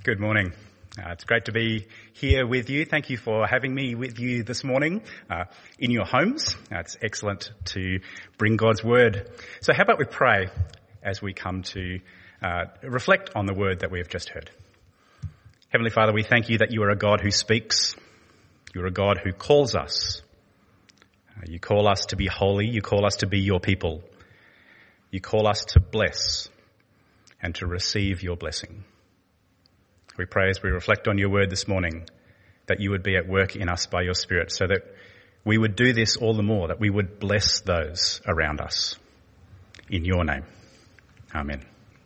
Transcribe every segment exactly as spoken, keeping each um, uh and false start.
Good morning. Uh, it's great to be here with you. Thank you for having me with you this morning uh, in your homes. Uh, it's excellent to bring God's word. So how about we pray as we come to uh, reflect on the word that we have just heard. Heavenly Father, we thank you that you are a God who speaks. You're a God who calls us. Uh, you call us to be holy. You call us to be your people. You call us to bless and to receive your blessing. We pray as we reflect on your word this morning that you would be at work in us by your Spirit so that we would do this all the more, that we would bless those around us. In your name. Amen.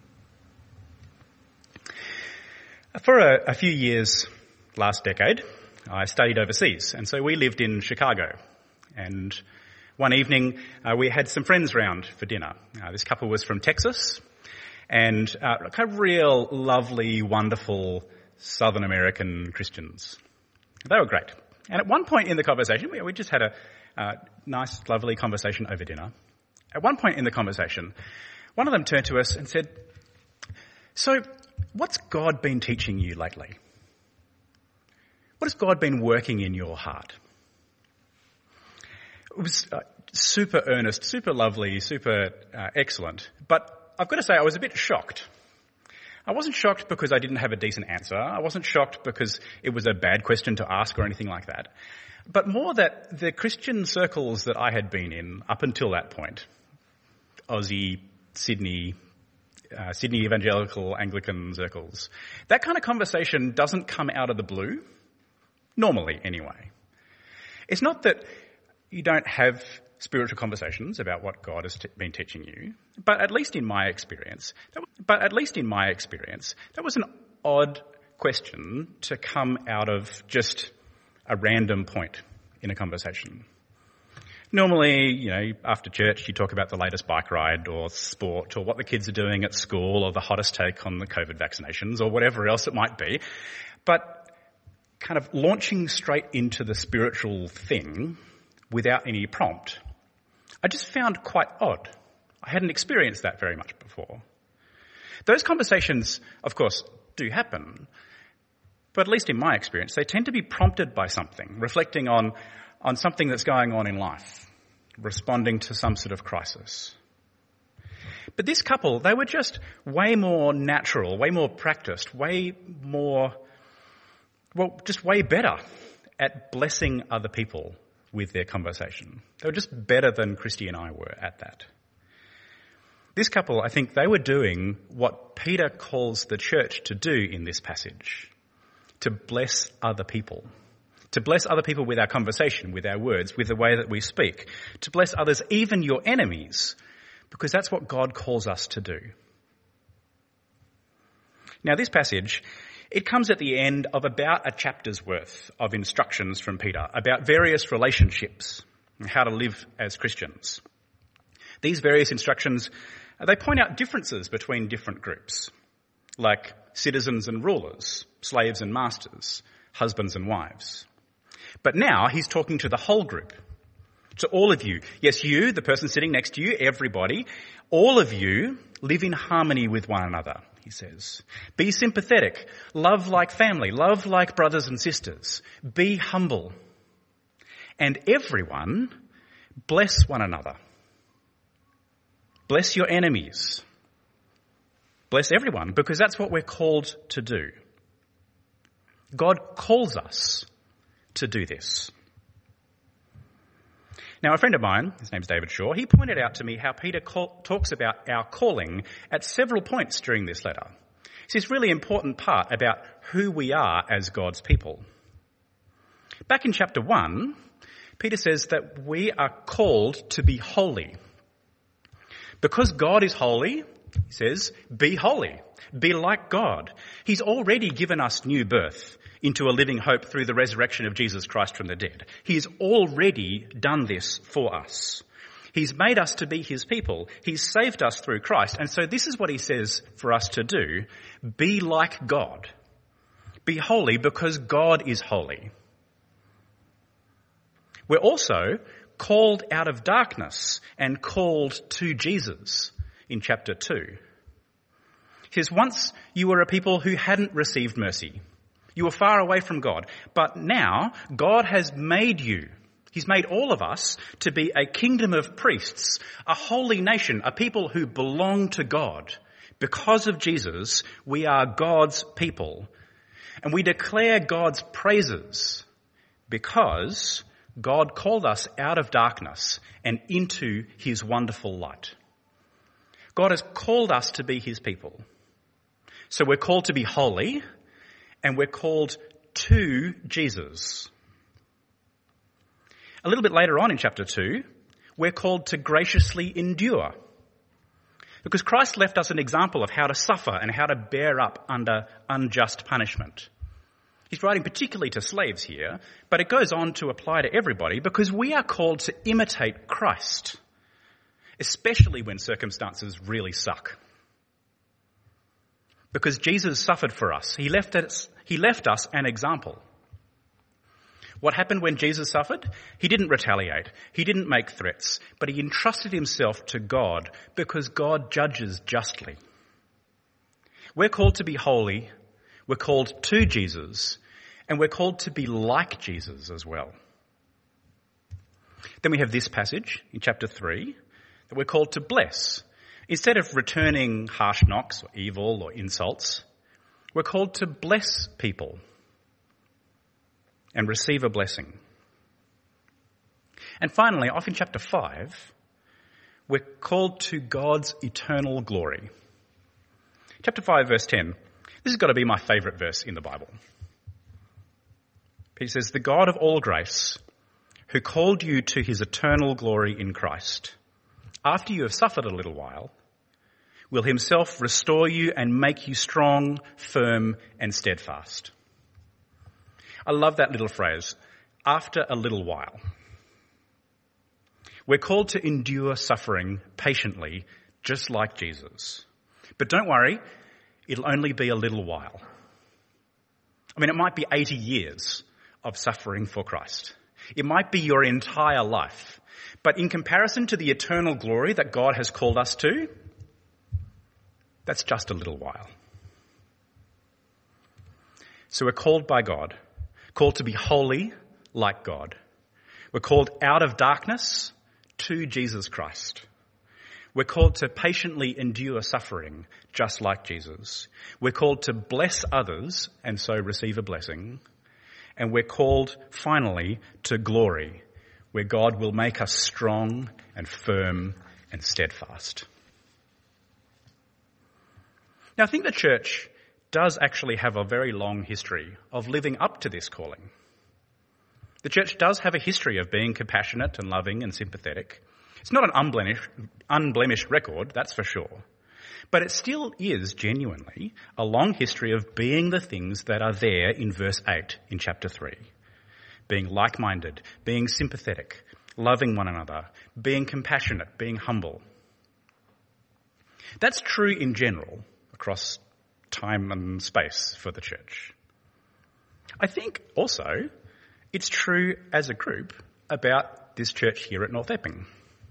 For a, a few years last decade, I studied overseas, and so we lived in Chicago. And one evening, uh, we had some friends round for dinner. Uh, this couple was from Texas, and uh, kind of real lovely, wonderful Southern American Christians. They were great. And at one point in the conversation, we, we just had a uh, nice, lovely conversation over dinner. At one point in the conversation, one of them turned to us and said, "So, what's God been teaching you lately? What has God been working in your heart?" It was uh, super earnest, super lovely, super uh, excellent. But I've got to say, I was a bit shocked. I wasn't shocked because I didn't have a decent answer. I wasn't shocked because it was a bad question to ask or anything like that. But more that the Christian circles that I had been in up until that point, Aussie, Sydney, uh, Sydney evangelical Anglican circles, that kind of conversation doesn't come out of the blue, normally anyway. It's not that you don't have spiritual conversations about what God has t- been teaching you, but at least in my experience, that was, but at least in my experience, that was an odd question to come out of just a random point in a conversation. Normally, you know, after church, you talk about the latest bike ride or sport or what the kids are doing at school or the hottest take on the COVID vaccinations or whatever else it might be. But kind of launching straight into the spiritual thing without any prompt, I just found quite odd. I hadn't experienced that very much before. Those conversations, of course, do happen, but at least in my experience, they tend to be prompted by something, reflecting on, on something that's going on in life, responding to some sort of crisis. But this couple, they were just way more natural, way more practiced, way more, well, just way better at blessing other people with their conversation. They were just better than Christy and I were at that. This couple, I think they were doing what Peter calls the church to do in this passage, to bless other people, to bless other people with our conversation, with our words, with the way that we speak, to bless others, even your enemies, because that's what God calls us to do. Now, this passage, it comes at the end of about a chapter's worth of instructions from Peter about various relationships and how to live as Christians. These various instructions, they point out differences between different groups, like citizens and rulers, slaves and masters, husbands and wives. But now he's talking to the whole group, to all of you. Yes, you, the person sitting next to you, everybody, all of you live in harmony with one another, he says. Be sympathetic, love like family, love like brothers and sisters. Be humble. And everyone, bless one another. Bless your enemies. Bless everyone, because that's what we're called to do. God calls us to do this. Now, a friend of mine, his name's David Shaw, he pointed out to me how Peter call, talks about our calling at several points during this letter. It's this really important part about who we are as God's people. Back in chapter one, Peter says that we are called to be holy. Because God is holy, he says, be holy, be like God. He's already given us new birth into a living hope through the resurrection of Jesus Christ from the dead. He's already done this for us. He's made us to be his people. He's saved us through Christ. And so this is what he says for us to do. Be like God. Be holy because God is holy. We're also called out of darkness and called to Jesus in chapter two. He says, once you were a people who hadn't received mercy. You were far away from God. But now God has made you. He's made all of us to be a kingdom of priests, a holy nation, a people who belong to God. Because of Jesus, we are God's people. And we declare God's praises because God called us out of darkness and into his wonderful light. God has called us to be his people. So we're called to be holy, and we're called to Jesus. A little bit later on in chapter two, we're called to graciously endure. Because Christ left us an example of how to suffer and how to bear up under unjust punishment. He's writing particularly to slaves here, but it goes on to apply to everybody because we are called to imitate Christ, especially when circumstances really suck. Because Jesus suffered for us. He left us, he left us an example. What happened when Jesus suffered? He didn't retaliate. He didn't make threats, but he entrusted himself to God because God judges justly. We're called to be holy. We're called to Jesus, and we're called to be like Jesus as well. Then we have this passage in chapter three that we're called to bless. Instead of returning harsh knocks or evil or insults, we're called to bless people and receive a blessing. And finally, off in chapter five, we're called to God's eternal glory. Chapter five, verse ten. This has got to be my favourite verse in the Bible. He says, "The God of all grace, who called you to his eternal glory in Christ, after you have suffered a little while, will himself restore you and make you strong, firm, and steadfast." I love that little phrase, after a little while. We're called to endure suffering patiently, just like Jesus. But don't worry, it'll only be a little while. I mean, it might be eighty years of suffering for Christ. It might be your entire life. But in comparison to the eternal glory that God has called us to, that's just a little while. So we're called by God, called to be holy like God. We're called out of darkness to Jesus Christ. We're called to patiently endure suffering just like Jesus. We're called to bless others and so receive a blessing. And we're called finally to glory, where God will make us strong and firm and steadfast. Now, I think the church does actually have a very long history of living up to this calling. The church does have a history of being compassionate and loving and sympathetic. It's not an unblemished, unblemished record, that's for sure. But it still is genuinely a long history of being the things that are there in verse eight in chapter three. Being like-minded, being sympathetic, loving one another, being compassionate, being humble. That's true in general across time and space for the church. I think also it's true as a group about this church here at North Epping.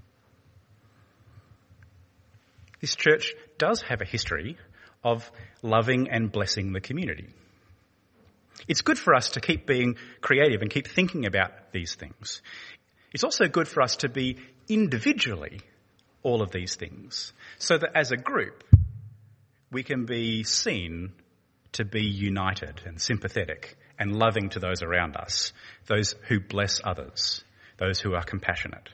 This church does have a history of loving and blessing the community. It's good for us to keep being creative and keep thinking about these things. It's also good for us to be individually all of these things, so that as a group we can be seen to be united and sympathetic and loving to those around us, those who bless others, those who are compassionate.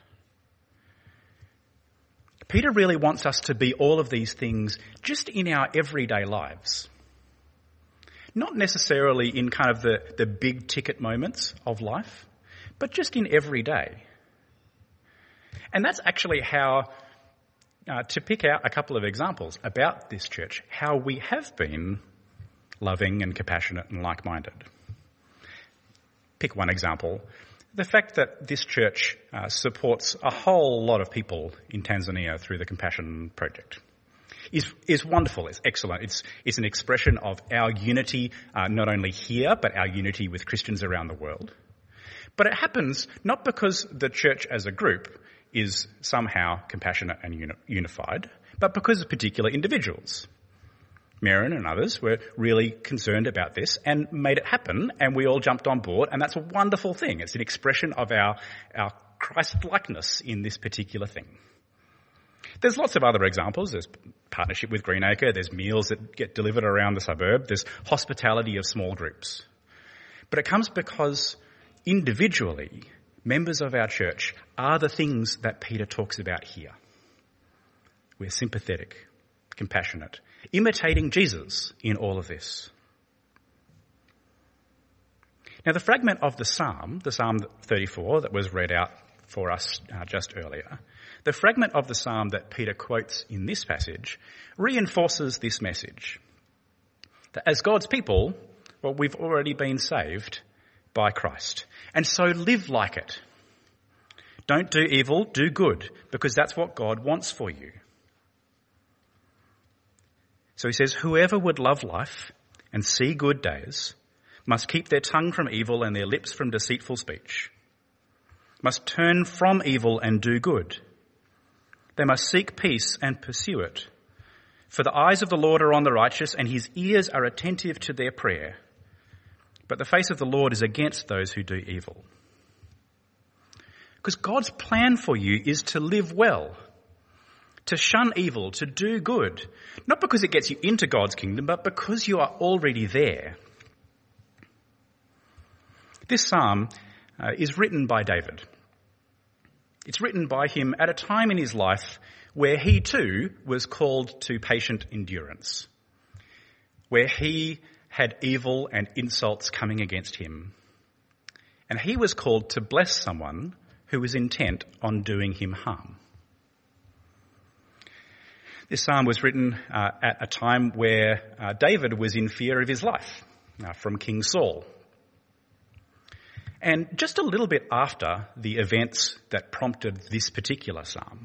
Peter really wants us to be all of these things just in our everyday lives. Not necessarily in kind of the, the big ticket moments of life, but just in every day. And that's actually how, uh, to pick out a couple of examples about this church, how we have been loving and compassionate and like-minded. Pick one example. The fact that this church uh, supports a whole lot of people in Tanzania through the Compassion Project is is wonderful. It's excellent. It's it's an expression of our unity, uh, not only here, but our unity with Christians around the world. But it happens not because the church as a group is somehow compassionate and uni- unified, but because of particular individuals. Merrin and others were really concerned about this and made it happen, and we all jumped on board, and that's a wonderful thing. It's an expression of our, our Christ-likeness in this particular thing. There's lots of other examples. There's partnership with Greenacre, there's meals that get delivered around the suburb, there's hospitality of small groups. But it comes because individually, members of our church are the things that Peter talks about here. We're sympathetic, compassionate, imitating Jesus in all of this. Now, the fragment of the Psalm, the Psalm thirty-four that was read out for us uh, just earlier, the fragment of the Psalm that Peter quotes in this passage reinforces this message. That as God's people, well, we've already been saved by Christ. And so live like it. Don't do evil, do good, because that's what God wants for you. So he says, whoever would love life and see good days must keep their tongue from evil and their lips from deceitful speech, must turn from evil and do good. They must seek peace and pursue it. For the eyes of the Lord are on the righteous, and his ears are attentive to their prayer. But the face of the Lord is against those who do evil. Because God's plan for you is to live well, to shun evil, to do good. Not because it gets you into God's kingdom, but because you are already there. This psalm uh, is written by David. It's written by him at a time in his life where he too was called to patient endurance, where he had evil and insults coming against him, and he was called to bless someone who was intent on doing him harm. This psalm was written uh, at a time where uh, David was in fear of his life uh, from King Saul. And just a little bit after the events that prompted this particular psalm,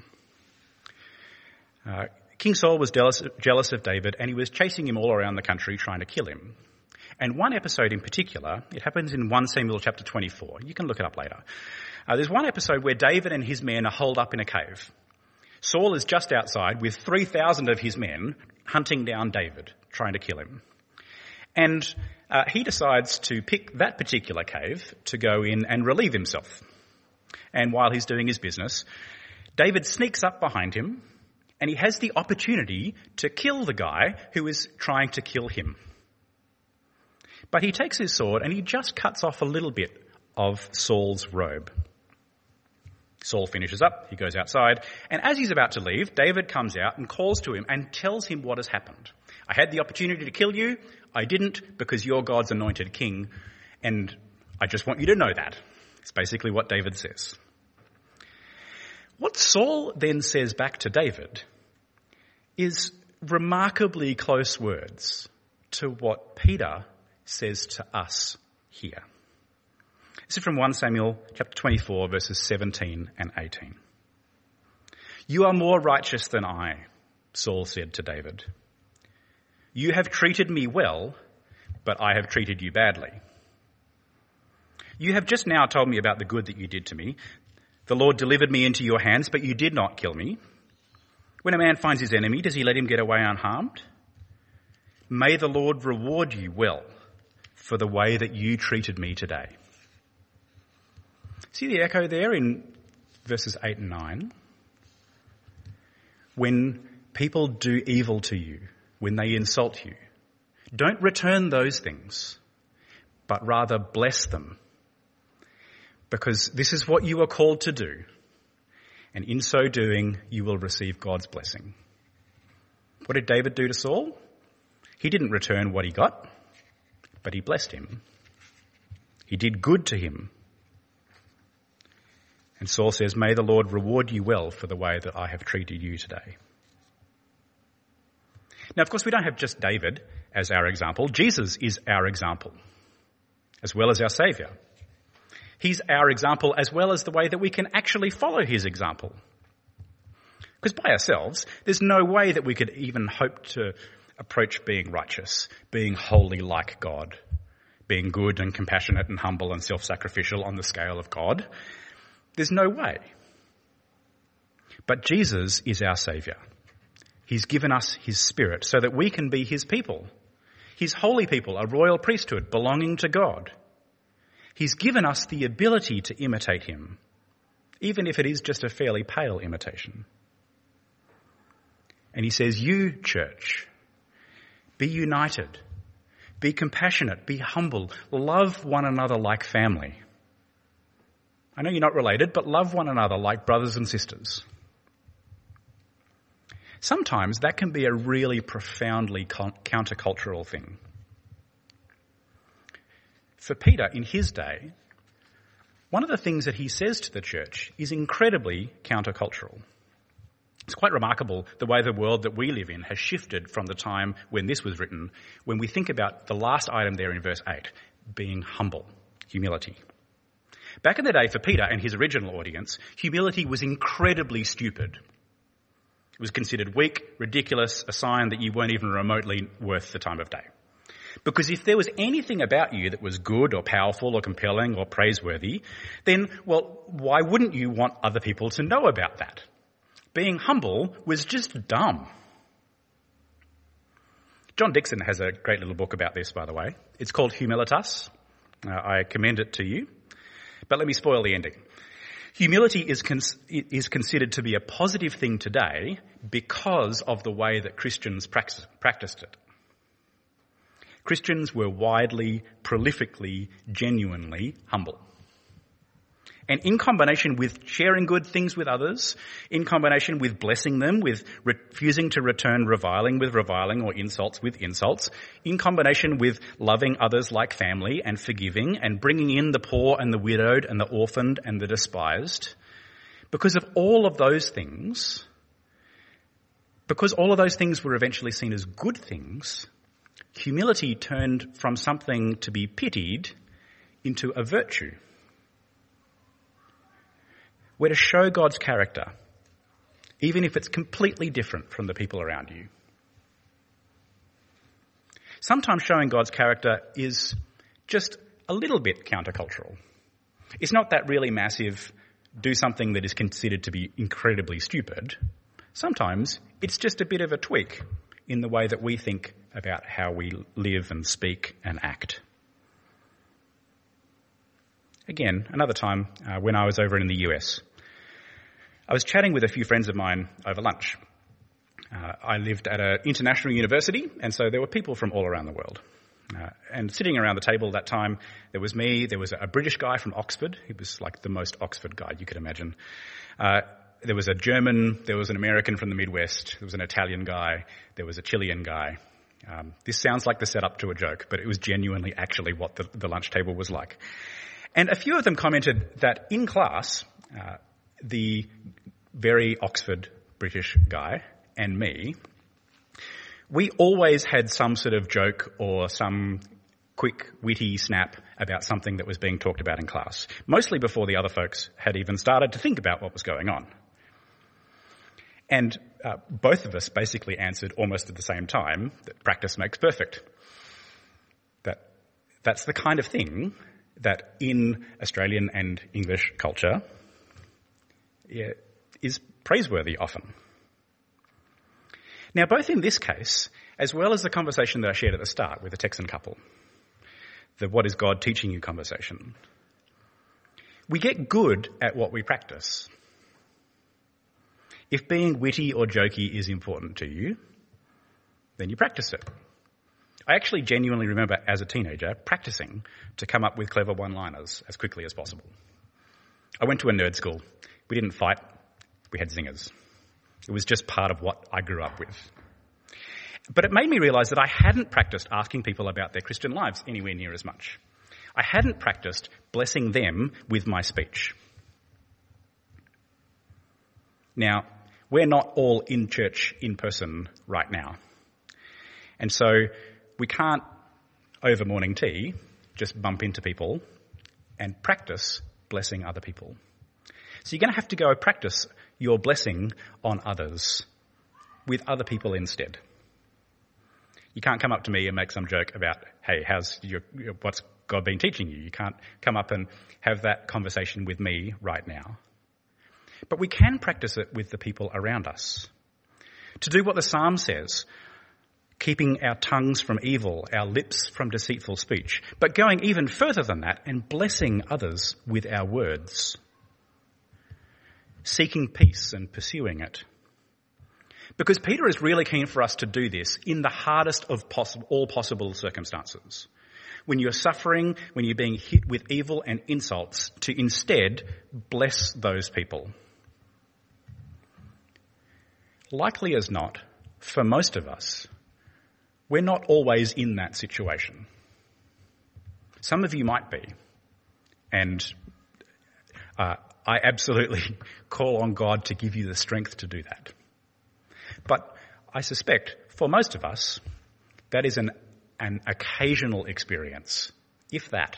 uh, King Saul was jealous, jealous of David, and he was chasing him all around the country trying to kill him. And one episode in particular, it happens in First Samuel chapter twenty-four. You can look it up later. Uh, there's one episode where David and his men are holed up in a cave. Saul is just outside with three thousand of his men hunting down David, trying to kill him. And uh, he decides to pick that particular cave to go in and relieve himself. And while he's doing his business, David sneaks up behind him, and he has the opportunity to kill the guy who is trying to kill him. But he takes his sword and he just cuts off a little bit of Saul's robe. Saul finishes up, he goes outside, and as he's about to leave, David comes out and calls to him and tells him what has happened. I had the opportunity to kill you, I didn't because you're God's anointed king, and I just want you to know that. It's basically what David says. What Saul then says back to David is remarkably close words to what Peter says to us here. This is from First Samuel chapter twenty-four, verses seventeen and eighteen. You are more righteous than I, Saul said to David. You have treated me well, but I have treated you badly. You have just now told me about the good that you did to me. The Lord delivered me into your hands, but you did not kill me. When a man finds his enemy, does he let him get away unharmed? May the Lord reward you well for the way that you treated me today. See the echo there in verses eight and nine? When people do evil to you, when they insult you, don't return those things, but rather bless them. Because this is what you are called to do. And in so doing, you will receive God's blessing. What did David do to Saul? He didn't return what he got, but he blessed him. He did good to him. And Saul says, may the Lord reward you well for the way that I have treated you today. Now, of course, we don't have just David as our example. Jesus is our example, as well as our Saviour. He's our example as well as the way that we can actually follow his example. Because by ourselves, there's no way that we could even hope to approach being righteous, being holy like God, being good and compassionate and humble and self-sacrificial on the scale of God. There's no way. But Jesus is our Saviour, He's given us his Spirit so that we can be his people, his holy people, a royal priesthood belonging to God. He's given us the ability to imitate him, even if it is just a fairly pale imitation. And he says, you, church, be united, be compassionate, be humble, love one another like family. I know you're not related, but love one another like brothers and sisters. Sometimes that can be a really profoundly countercultural thing. For Peter, in his day, one of the things that he says to the church is incredibly countercultural. It's quite remarkable the way the world that we live in has shifted from the time when this was written, when we think about the last item there in verse eight, being humble, humility. Back in the day for Peter and his original audience, humility was incredibly stupid. It was considered weak, ridiculous, a sign that you weren't even remotely worth the time of day. Because if there was anything about you that was good or powerful or compelling or praiseworthy, then, well, why wouldn't you want other people to know about that? Being humble was just dumb. John Dixon has a great little book about this, by the way. It's called Humilitas. Uh, I commend it to you. But let me spoil the ending. Humility is cons- is considered to be a positive thing today because of the way that Christians prax- practiced it. Christians were widely, prolifically, genuinely humble. And in combination with sharing good things with others, in combination with blessing them, with refusing to return reviling with reviling or insults with insults, in combination with loving others like family and forgiving and bringing in the poor and the widowed and the orphaned and the despised, because of all of those things, because all of those things were eventually seen as good things, humility turned from something to be pitied into a virtue. We're to show God's character, even if it's completely different from the people around you. Sometimes showing God's character is just a little bit countercultural. It's not that really massive, do something that is considered to be incredibly stupid. Sometimes it's just a bit of a tweak in the way that we think about how we live and speak and act. Again, another time uh, when I was over in the U S, I was chatting with a few friends of mine over lunch. Uh, I lived at an international university, and so there were people from all around the world. Uh, and sitting around the table that time, there was me, there was a British guy from Oxford. He was like the most Oxford guy you could imagine. Uh, there was a German, there was an American from the Midwest, there was an Italian guy, there was a Chilean guy. Um, this sounds like the setup to a joke, but it was genuinely actually what the, the lunch table was like. And a few of them commented that in class, uh, the very Oxford British guy and me, we always had some sort of joke or some quick, witty snap about something that was being talked about in class, mostly before the other folks had even started to think about what was going on. And uh, both of us basically answered almost at the same time that practice makes perfect. That that's the kind of thing that in Australian and English culture yeah, is praiseworthy often. Now, both in this case, as well as the conversation that I shared at the start with the Texan couple, the what is God teaching you conversation, we get good at what we practice. If being witty or jokey is important to you, then you practice it. I actually genuinely remember as a teenager practicing to come up with clever one-liners as quickly as possible. I went to a nerd school. We didn't fight. We had zingers. It was just part of what I grew up with. But it made me realise that I hadn't practiced asking people about their Christian lives anywhere near as much. I hadn't practiced blessing them with my speech. Now, we're not all in church in person right now. And so we can't, over morning tea, just bump into people and practice blessing other people. So you're going to have to go practice your blessing on others with other people instead. You can't come up to me and make some joke about, hey, how's your, what's God been teaching you? You can't come up and have that conversation with me right now. But we can practice it with the people around us. To do what the psalm says, keeping our tongues from evil, our lips from deceitful speech, but going even further than that and blessing others with our words, seeking peace and pursuing it. Because Peter is really keen for us to do this in the hardest of possible, all possible circumstances. When you're suffering, when you're being hit with evil and insults, to instead bless those people. Likely as not, for most of us, we're not always in that situation. Some of you might be, and uh, I absolutely call on God to give you the strength to do that. But I suspect for most of us, that is an, an occasional experience, if that.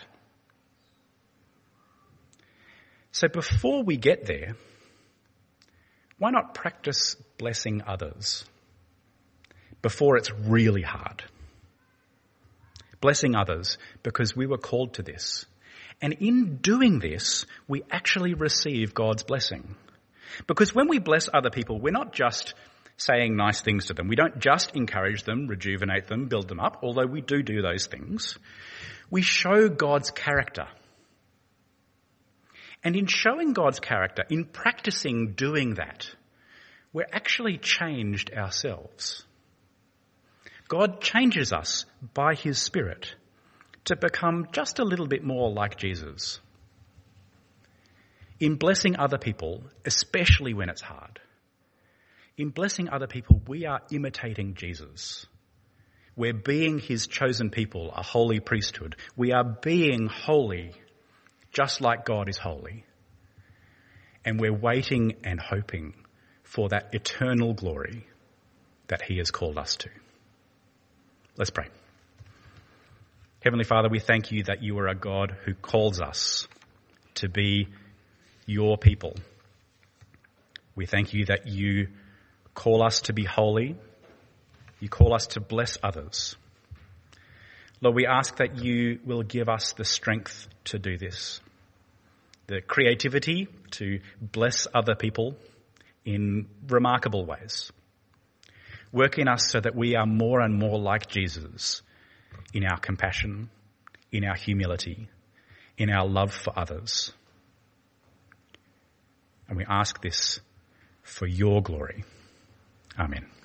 So before we get there, why not practice blessing others before it's really hard? Blessing others because we were called to this. And in doing this, we actually receive God's blessing. Because when we bless other people, we're not just saying nice things to them. We don't just encourage them, rejuvenate them, build them up, although we do do those things. We show God's character. And in showing God's character, in practicing doing that, we're actually changed ourselves. God changes us by his Spirit to become just a little bit more like Jesus. In blessing other people, especially when it's hard, in blessing other people, we are imitating Jesus. We're being his chosen people, a holy priesthood. We are being holy, just like God is holy. And we're waiting and hoping for that eternal glory that he has called us to. Let's pray. Heavenly Father, we thank you that you are a God who calls us to be your people. We thank you that you call us to be holy. You call us to bless others. Lord, we ask that you will give us the strength to do this, the creativity to bless other people in remarkable ways. Work in us so that we are more and more like Jesus in our compassion, in our humility, in our love for others. And we ask this for your glory. Amen.